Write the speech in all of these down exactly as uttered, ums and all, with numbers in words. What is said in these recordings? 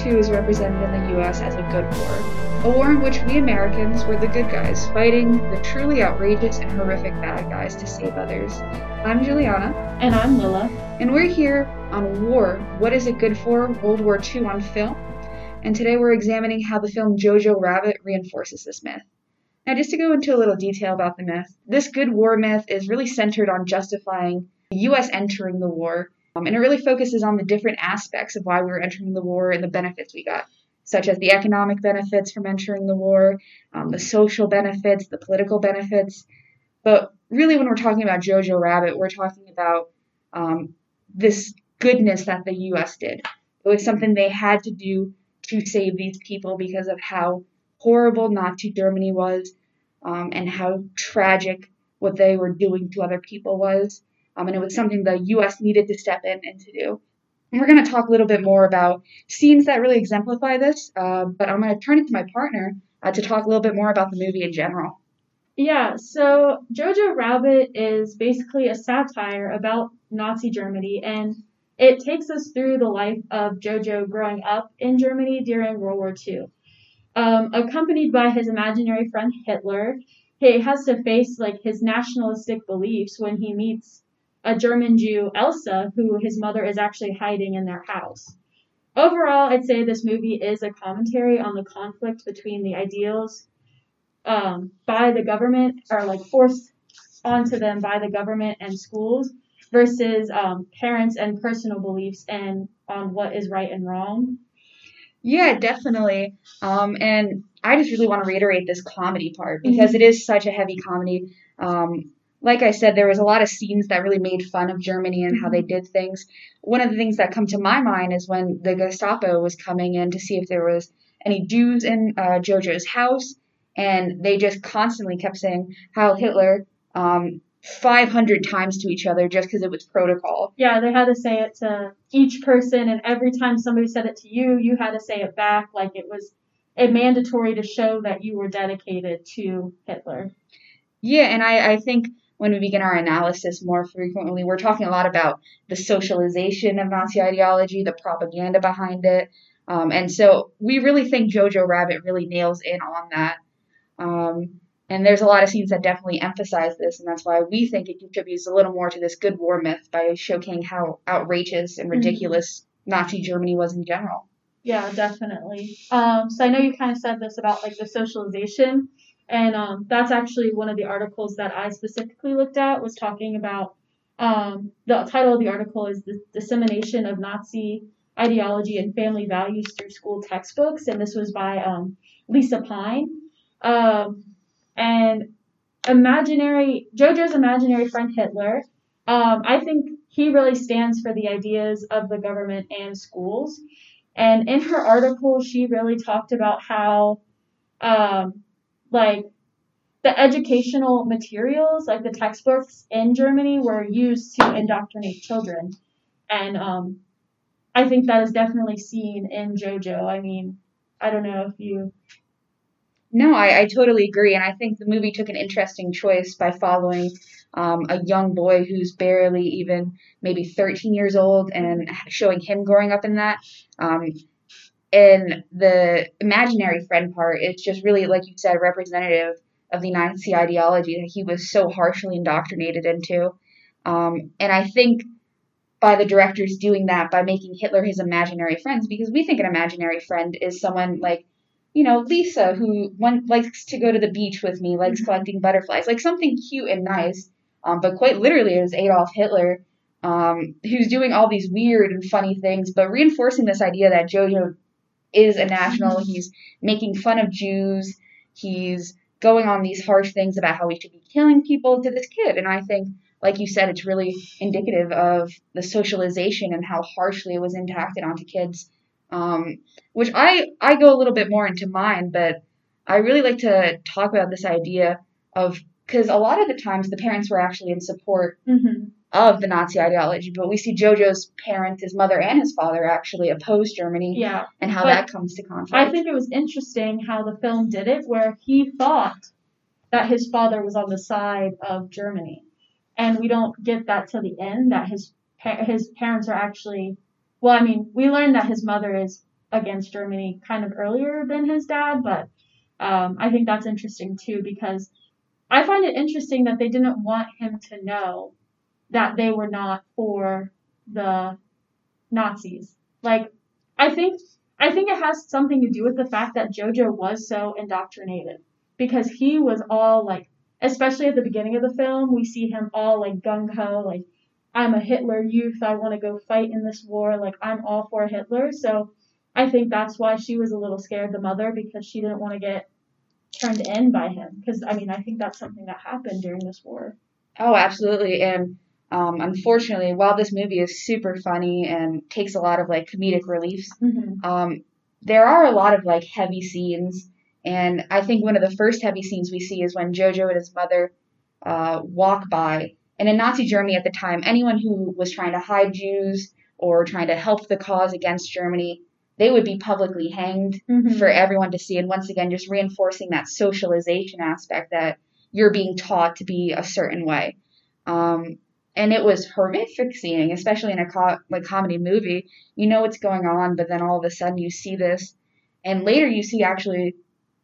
Two is represented in the U S as a good war, a war in which we Americans were the good guys, fighting the truly outrageous and horrific bad guys to save others. I'm Juliana. And I'm Lila. And we're here on War, What Is It Good For? World War Two on film. And today we're examining how the film Jojo Rabbit reinforces this myth. Now, just to go into a little detail about the myth, this good war myth is really centered on justifying the U S entering the war, um, and it really focuses on the different aspects of why we were entering the war and the benefits we got, such as the economic benefits from entering the war, um, the social benefits, the political benefits. But really, when we're talking about Jojo Rabbit, we're talking about um, this goodness that the U S did. It was something they had to do to save these people because of how horrible Nazi Germany was, um, and how tragic what they were doing to other people was. Um, and it was something the U S needed to step in and to do. And we're going to talk a little bit more about scenes that really exemplify this, uh, but I'm going to turn it to my partner uh, to talk a little bit more about the movie in general. Yeah, so Jojo Rabbit is basically a satire about Nazi Germany, and it takes us through the life of Jojo growing up in Germany during World War Two. Um, accompanied by his imaginary friend Hitler, he has to face like his nationalistic beliefs when he meets a German Jew, Elsa, who his mother is actually hiding in their house. Overall, I'd say this movie is a commentary on the conflict between the ideals um, by the government, or like forced onto them by the government and schools, versus um, parents and personal beliefs and on what is right and wrong. Yeah, definitely. Um, and I just really want to reiterate this comedy part because mm-hmm. it is such a heavy comedy. Um, like I said, there was a lot of scenes that really made fun of Germany and mm-hmm. how they did things. One of the things that come to my mind is when the Gestapo was coming in to see if there was any Jews in uh, Jojo's house, and they just constantly kept saying Heil Hitler um, five hundred times to each other just because it was protocol. Yeah, they had to say it to each person, and every time somebody said it to you, you had to say it back like it was a mandatory to show that you were dedicated to Hitler. Yeah, and I, I think when we begin our analysis more frequently, we're talking a lot about the socialization of Nazi ideology, the propaganda behind it, um, and so we really think Jojo Rabbit really nails in on that. Um, And there's a lot of scenes that definitely emphasize this, and that's why we think it contributes a little more to this good war myth by showcasing how outrageous and ridiculous mm-hmm. Nazi Germany was in general. Yeah, definitely. Um, so I know you kind of said this about like the socialization, and um, that's actually one of the articles that I specifically looked at was talking about. Um, the title of the article is The Dissemination of Nazi Ideology and Family Values Through School Textbooks, and this was by um, Lisa Pine. Um, And imaginary Jojo's imaginary friend Hitler, um, I think he really stands for the ideas of the government and schools. And in her article, she really talked about how, um, like, the educational materials, like the textbooks in Germany, were used to indoctrinate children. And um, I think that is definitely seen in Jojo. I mean, I don't know if you... No, I, I totally agree, and I think the movie took an interesting choice by following um, a young boy who's barely even maybe thirteen years old and showing him growing up in that. Um, and the imaginary friend part, it's just really, like you said, representative of the Nazi ideology that he was so harshly indoctrinated into. Um, and I think by the directors doing that, by making Hitler his imaginary friends, because we think an imaginary friend is someone like, you know, Lisa, who one likes to go to the beach with me, likes mm-hmm. collecting butterflies, like something cute and nice. Um, but quite literally, it was Adolf Hitler, um, who's doing all these weird and funny things, but reinforcing this idea that Jojo is a national. Mm-hmm. He's making fun of Jews. He's going on these harsh things about how we should be killing people to this kid. And I think, like you said, it's really indicative of the socialization and how harshly it was impacted onto kids. Um, which I, I go a little bit more into mine, but I really like to talk about this idea of, because a lot of the times the parents were actually in support mm-hmm. of the Nazi ideology, but we see Jojo's parents, his mother and his father, actually oppose Germany, yeah, and how that comes to conflict. I think it was interesting how the film did it, where he thought that his father was on the side of Germany, and we don't get that till the end, that his his parents are actually... Well, I mean, we learned that his mother is against Germany kind of earlier than his dad, but um, I think that's interesting too because I find it interesting that they didn't want him to know that they were not for the Nazis. Like, I think I think it has something to do with the fact that Jojo was so indoctrinated because he was all like, especially at the beginning of the film, we see him all like gung ho, like I'm a Hitler youth, I want to go fight in this war, like I'm all for Hitler. So I think that's why she was a little scared, the mother, because she didn't want to get turned in by him. Because I mean, I think that's something that happened during this war. Oh, absolutely. And um, unfortunately, while this movie is super funny and takes a lot of like comedic reliefs, Mm-hmm. um, there are a lot of like heavy scenes. And I think one of the first heavy scenes we see is when Jojo and his mother uh, walk by. And in Nazi Germany at the time, anyone who was trying to hide Jews or trying to help the cause against Germany, they would be publicly hanged Mm-hmm. for everyone to see. And once again, just reinforcing that socialization aspect that you're being taught to be a certain way. Um, and it was horrific seeing, especially in a co- like comedy movie. You know what's going on, but then all of a sudden you see this, and later you see actually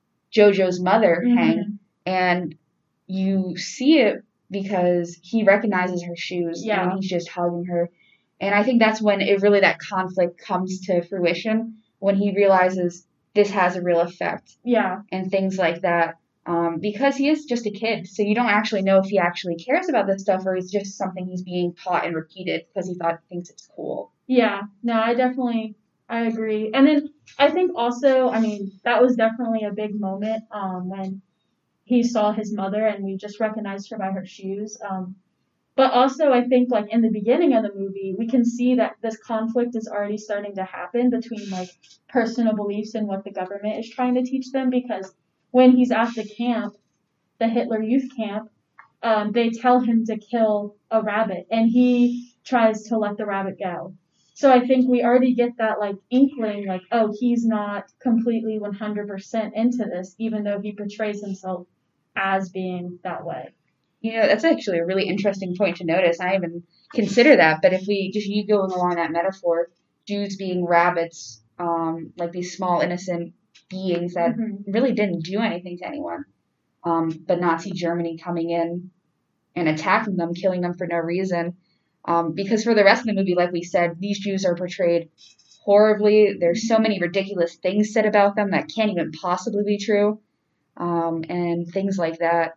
Jojo's mother Mm-hmm. hang, and you see it because he recognizes her shoes, Yeah. and he's just hugging her. And I think that's when it really that conflict comes to fruition, when he realizes this has a real effect Yeah. and things like that. Um, because he is just a kid, so you don't actually know if he actually cares about this stuff or it's just something he's being taught and repeated because he thought thinks it's cool. Yeah. No, I definitely I agree. And then I think also, I mean, that was definitely a big moment um, when he saw his mother and we just recognized her by her shoes. Um, but also, I think like in the beginning of the movie, we can see that this conflict is already starting to happen between like personal beliefs and what the government is trying to teach them because when he's at the camp, the Hitler Youth Camp, um, they tell him to kill a rabbit, and he tries to let the rabbit go. So I think we already get that like inkling, like, oh, he's not completely one hundred percent into this, even though he portrays himself as being that way. You know, that's actually a really interesting point to notice. I didn't even consider that, but if we just you going along that metaphor, Jews being rabbits, um, like these small innocent beings that Mm-hmm. really didn't do anything to anyone. Um, but Nazi Germany coming in and attacking them, killing them for no reason. Um, because for the rest of the movie, like we said, these Jews are portrayed horribly. There's so many ridiculous things said about them that can't even possibly be true, um, and things like that.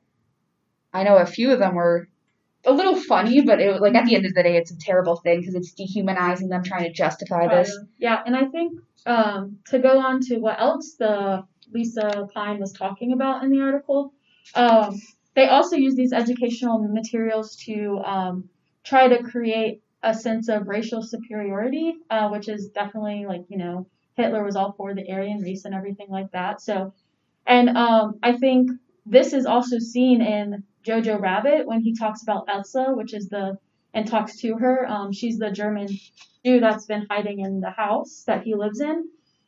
I know a few of them were a little funny, but it like at the end of the day, it's a terrible thing because it's dehumanizing them, trying to justify this. Uh, yeah, and I think um, to go on to what else the Lisa Pine was talking about in the article, um, they also use these educational materials to um, try to create a sense of racial superiority, uh, which is definitely like, you know, Hitler was all for the Aryan race and everything like that. So, and um, I think this is also seen in Jojo Rabbit when he talks about Elsa, which is the, and talks to her. Um, she's the German Jew that's been hiding in the house that he lives in.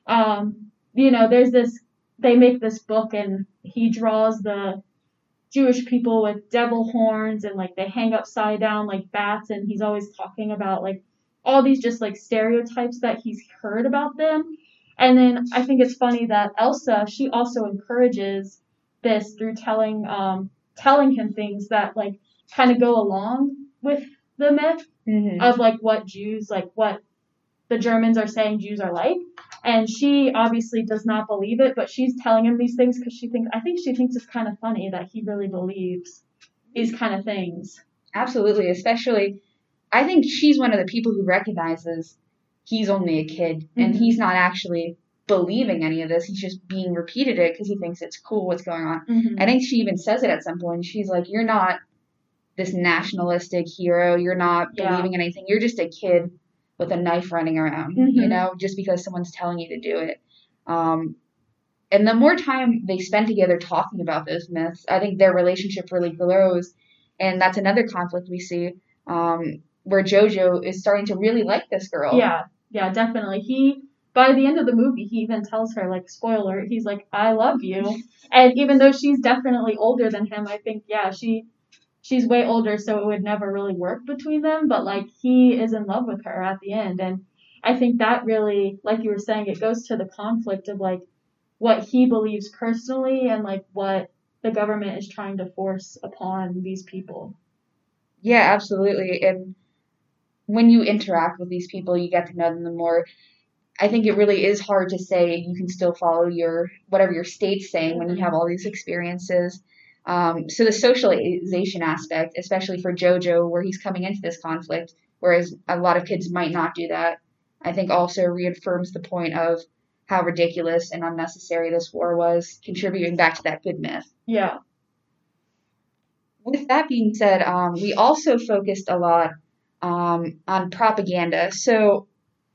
Um, you know, there's this, they make this book and he draws the Jewish people with devil horns and like they hang upside down like bats, and he's always talking about like all these just like stereotypes that he's heard about them. And then I think it's funny that Elsa, she also encourages this through telling um telling him things that like kind of go along with the myth Mm-hmm. of like what Jews like what the Germans are saying Jews are like. And she obviously does not believe it, but she's telling him these things because she thinks, I think she thinks it's kind of funny that he really believes these kind of things. Absolutely, especially, I think she's one of the people who recognizes he's only a kid mm-hmm. and he's not actually believing any of this. He's just being repeated it because he thinks it's cool what's going on. Mm-hmm. I think she even says it at some point. She's like, you're not this nationalistic hero. You're not Yeah. believing anything. You're just a kid with a knife running around, mm-hmm. you know, just because someone's telling you to do it. Um, and the more time they spend together talking about those myths, I think their relationship really grows. And that's another conflict we see, um, where Jojo is starting to really like this girl. Yeah, yeah, definitely. He, by the end of the movie, he even tells her, like, spoiler, he's like, I love you. And even though she's definitely older than him, I think, yeah, she... she's way older, so it would never really work between them, but like he is in love with her at the end. And I think that really, like you were saying, it goes to the conflict of like what he believes personally and like what the government is trying to force upon these people. Yeah, absolutely. And when you interact with these people, you get to know them more. I think it really is hard to say you can still follow your whatever your state's saying when you have all these experiences. Um, so the socialization aspect, especially for JoJo, where he's coming into this conflict, whereas a lot of kids might not do that, I think also reaffirms the point of how ridiculous and unnecessary this war was, contributing back to that good myth. Yeah. With that being said, um, we also focused a lot um, on propaganda. So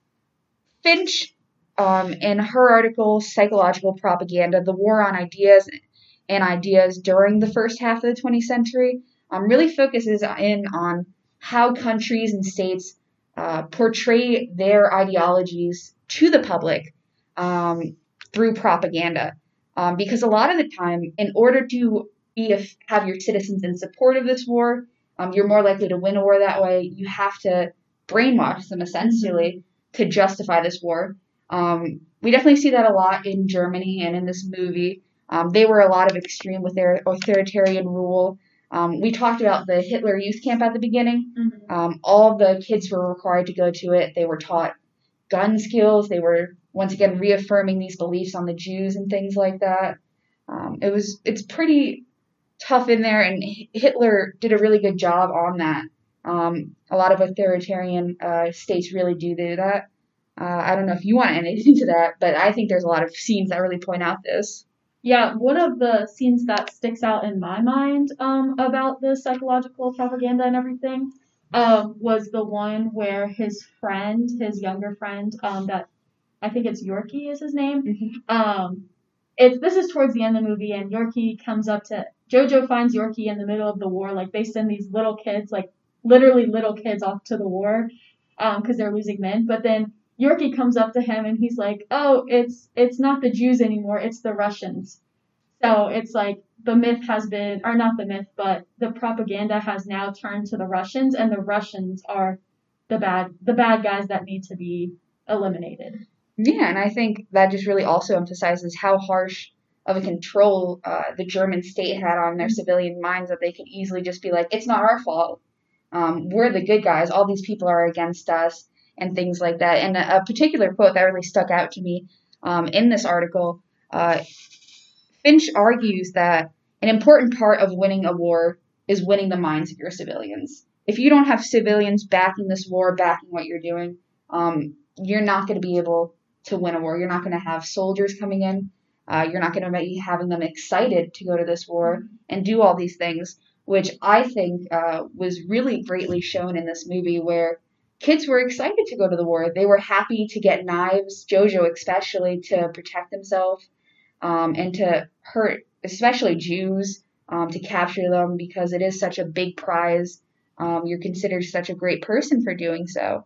Finch, um, in her article, Psychological Propaganda, The War on Ideas and Ideas During the First Half of the twentieth Century, um, really focuses in on how countries and states uh, portray their ideologies to the public um, through propaganda. Um, because a lot of the time, in order to be a, have your citizens in support of this war, um, you're more likely to win a war that way. You have to brainwash them, essentially, to justify this war. Um, we definitely see that a lot in Germany and in this movie. Um, they were a lot of extreme with their authoritarian rule. Um, we talked about the Hitler Youth Camp at the beginning. Mm-hmm. Um, all the kids were required to go to it. They were taught gun skills. They were, once again, reaffirming these beliefs on the Jews and things like that. Um, it was it's pretty tough in there, and Hitler did a really good job on that. Um, a lot of authoritarian uh, states really do do that. Uh, I don't know if you want to add anything to that, but I think there's a lot of scenes that really point out this. Yeah, one of the scenes that sticks out in my mind um, about the psychological propaganda and everything um, was the one where his friend, his younger friend, um, that I think it's Yorkie is his name. Mm-hmm. Um, it's this is towards the end of the movie, and Yorkie comes up to JoJo finds Yorkie in the middle of the war. Like they send these little kids, like literally little kids, off to the war because um, they're losing men. But then Yorkie comes up to him and he's like, "Oh, it's it's not the Jews anymore; it's the Russians." So it's like the myth has been, or not the myth, but the propaganda has now turned to the Russians, and the Russians are the bad the bad guys that need to be eliminated. Yeah, and I think that just really also emphasizes how harsh of a control uh, the German state had on their civilian minds, that they could easily just be like, it's not our fault. Um, we're the good guys. All these people are against us, and things like that. And a, a particular quote that really stuck out to me um, in this article, uh, Finch argues that an important part of winning a war is winning the minds of your civilians. If you don't have civilians backing this war, backing what you're doing, um, you're not going to be able to win a war. You're not going to have soldiers coming in. Uh, you're not going to be having them excited to go to this war and do all these things, which I think uh, was really greatly shown in this movie, where kids were excited to go to the war. They were happy to get knives, JoJo especially, to protect himself um, and to hurt, especially Jews, um, to capture them because it is such a big prize. Um, you're considered such a great person for doing so.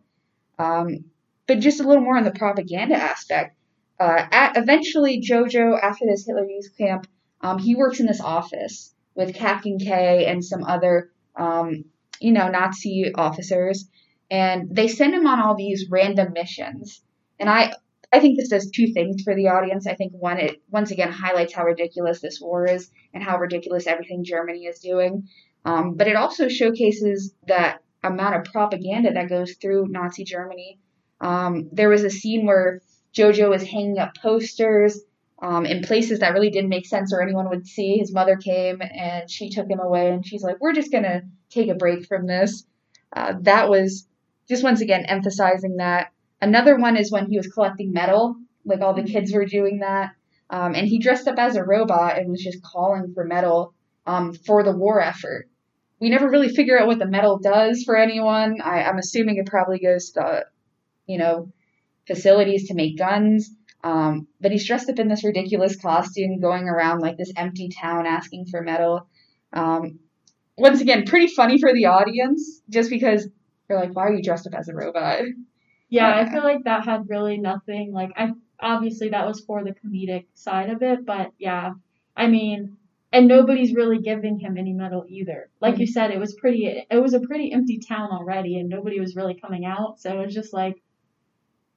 Um, but just a little more on the propaganda aspect. Uh, at, eventually, JoJo, after this Hitler Youth Camp, um, he works in this office with Captain K and some other, um, you know, Nazi officers, and they send him on all these random missions. And I, I think this does two things for the audience. I think one, it once again highlights how ridiculous this war is and how ridiculous everything Germany is doing. Um, but it also showcases that amount of propaganda that goes through Nazi Germany. Um, there was a scene where JoJo was hanging up posters um, in places that really didn't make sense or anyone would see. His mother came and she took him away, and she's like, we're just going to take a break from this. Uh, that was just once again emphasizing that. Another one is when he was collecting metal, like all the kids were doing that. Um, and he dressed up as a robot and was just calling for metal um, for the war effort. We never really figure out what the metal does for anyone. I, I'm assuming it probably goes to, you know, facilities to make guns. Um, but he's dressed up in this ridiculous costume, going around like this empty town asking for metal. Um, once again, pretty funny for the audience, just because they're like, why are you dressed up as a robot? Yeah, Uh, I feel like that had really nothing, like, I obviously that was for the comedic side of it, but yeah, I mean, and nobody's really giving him any medal either. Like you said, it was pretty, it was a pretty empty town already, and nobody was really coming out, so it was just like,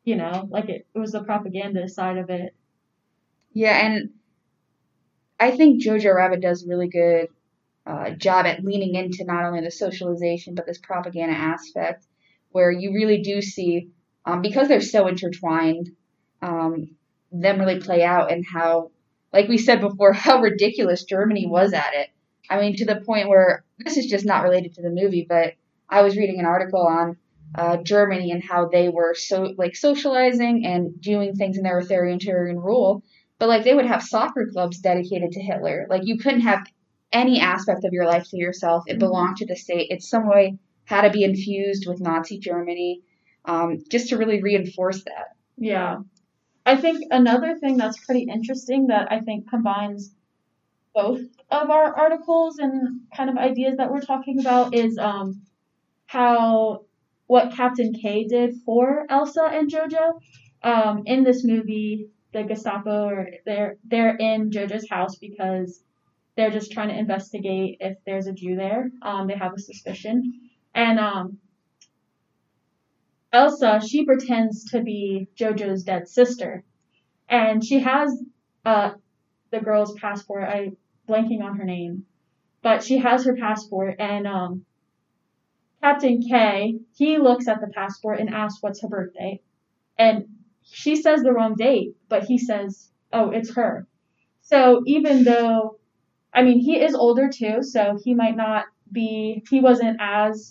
you know, like it, it was the propaganda side of it. Yeah, and I think Jojo Rabbit does a really good uh, job at leaning into not only the socialization but this propaganda aspect, where you really do see, um, because they're so intertwined, um, them really play out and how, like we said before, how ridiculous Germany was at it. I mean, to the point where this is just not related to the movie, but I was reading an article on uh, Germany and how they were so like socializing and doing things in their authoritarian rule, but like they would have soccer clubs dedicated to Hitler. Like you couldn't have any aspect of your life to yourself. It belonged to the state. It some way had to be infused with Nazi Germany, um, just to really reinforce that. Yeah. I think another thing that's pretty interesting that I think combines both of our articles and kind of ideas that we're talking about is um, how what Captain K did for Elsa and Jojo. Um, in this movie, the Gestapo or they're they're in Jojo's house because they're just trying to investigate if there's a Jew there. Um, they have a suspicion, and um, Elsa she pretends to be Jojo's dead sister, and she has uh, the girl's passport. I blanking on her name, but she has her passport, and um, Captain K he looks at the passport and asks what's her birthday, and she says the wrong date, but he says, "Oh, it's her." So even though, I mean, he is older too, so he might not be, he wasn't as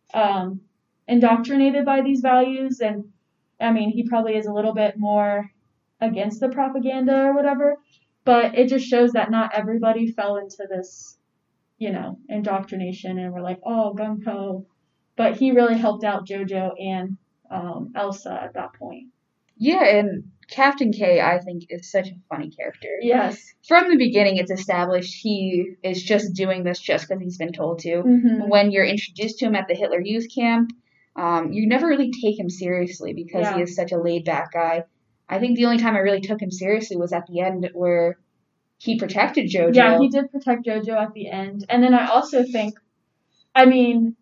um, indoctrinated by these values, and I mean, he probably is a little bit more against the propaganda or whatever, but it just shows that not everybody fell into this, you know, indoctrination and were like, oh, gung ho. But he really helped out JoJo and um, Elsa at that point. Yeah, and Captain K, I think, is such a funny character. Yes. From the beginning, it's established he is just doing this just because he's been told to. Mm-hmm. When you're introduced to him at the Hitler Youth Camp, um, you never really take him seriously because Yeah. he is such a laid-back guy. I think the only time I really took him seriously was at the end where he protected JoJo. Yeah, he did protect JoJo at the end. And then I also think, I mean,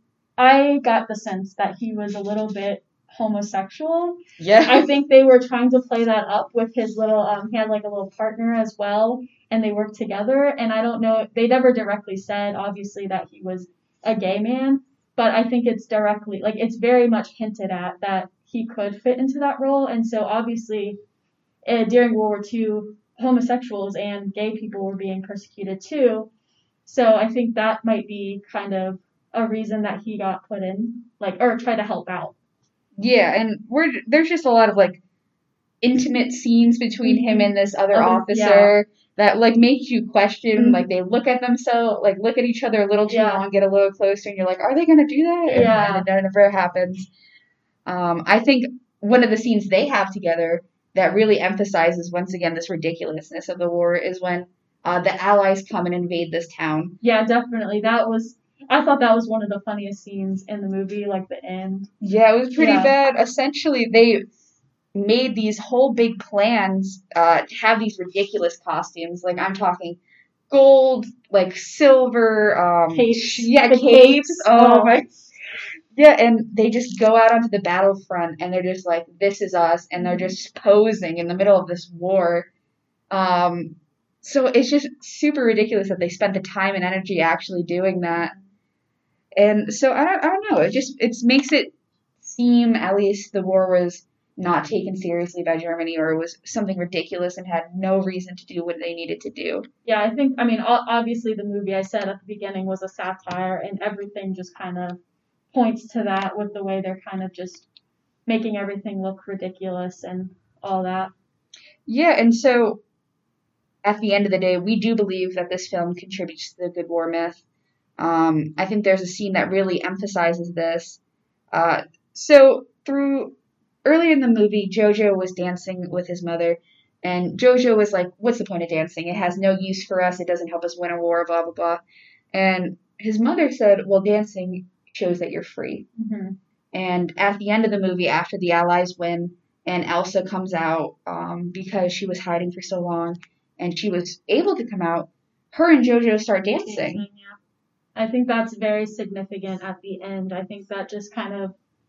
I got the sense that he was a little bit homosexual. Yeah. I think they were trying to play that up with his little, um, he had like a little partner as well, and they worked together. And I don't know, they never directly said, obviously, that he was a gay man, but I think it's directly, like, it's very much hinted at that he could fit into that role. And so, obviously, uh, during World War Two, homosexuals and gay people were being persecuted too. So I think that might be kind of a reason that he got put in, like, or try to help out. Yeah, and we're there's just a lot of like intimate scenes between mm-hmm. him and this other um, officer yeah. that like makes you question. Mm-hmm. Like they look at themselves, like look at each other a little too yeah. long, get a little closer, and you're like, are they gonna do that? And, yeah, and it never happens. Um, I think one of the scenes they have together that really emphasizes once again this ridiculousness of the war is when uh, the Allies come and invade this town. Yeah, definitely. That was. I thought that was one of the funniest scenes in the movie, like the end. Yeah, it was pretty yeah. bad. Essentially, they made these whole big plans uh, to have these ridiculous costumes. Like, I'm talking gold, like silver, um, capes. Yeah, the capes. capes. Oh, my. Yeah, and they just go out onto the battlefront, and they're just like, this is us, and they're just posing in the middle of this war. Um, so it's just super ridiculous that they spent the time and energy actually doing that. And so I don't, I don't know. It just it makes it seem at least the war was not taken seriously by Germany, or it was something ridiculous and had no reason to do what they needed to do. Yeah, I think I mean obviously the movie I said at the beginning was a satire, and everything just kind of points to that with the way they're kind of just making everything look ridiculous and all that. Yeah, and so at the end of the day, we do believe that this film contributes to the good war myth. Um, I think there's a scene that really emphasizes this. Uh, so through early in the movie, Jojo was dancing with his mother, and Jojo was like, what's the point of dancing? It has no use for us. It doesn't help us win a war, blah, blah, blah. And his mother said, well, dancing shows that you're free. Mm-hmm. And at the end of the movie, after the Allies win, and Elsa comes out um, because she was hiding for so long, and she was able to come out, her and Jojo start dancing. dancing yeah. I think that's very significant at the end. I think that just kind of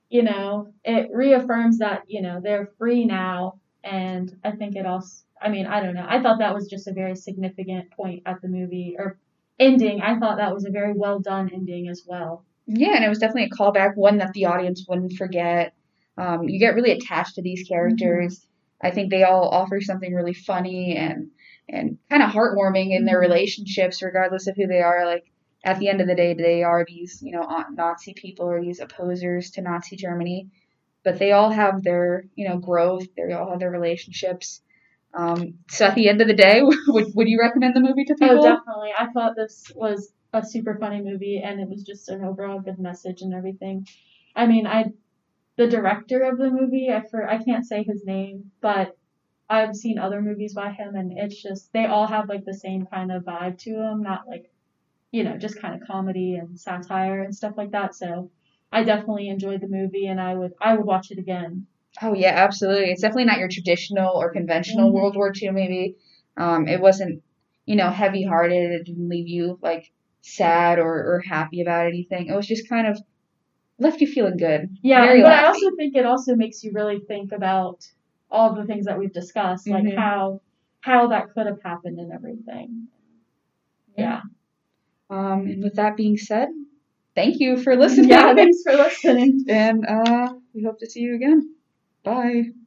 you know, it reaffirms that, you know, they're free now. And I think it also, I mean, I don't know. I thought that was just a very significant point at the movie or ending. I thought that was a very well done ending as well. Yeah, and it was definitely a callback, one that the audience wouldn't forget. Um, you get really attached to these characters. Mm-hmm. I think they all offer something really funny and and kind of heartwarming in their relationships, regardless of who they are. Like at the end of the day, they are these, you know, Nazi people or these opposers to Nazi Germany, but they all have their, you know, growth. They all have their relationships. Um, so at the end of the day, would would you recommend the movie to people? Oh, definitely. I thought this was a super funny movie, and it was just an overall good message and everything. I mean, I the director of the movie, I for I can't say his name, but I've seen other movies by him, and it's just they all have like the same kind of vibe to them, not like, you know, just kind of comedy and satire and stuff like that. So I definitely enjoyed the movie, and I would I would watch it again. Oh yeah, absolutely. It's definitely not your traditional or conventional mm-hmm. World War Two movie. Um, it wasn't, you know, heavy-hearted. It didn't leave you like sad or, or happy about anything. It was just kind of left you feeling good. Yeah, Very but laughing. I also think it also makes you really think about all the things that we've discussed, like mm-hmm. how how that could have happened and everything. Yeah. Um, and with that being said, thank you for listening. Yeah, thanks for listening. And uh, we hope to see you again. Bye.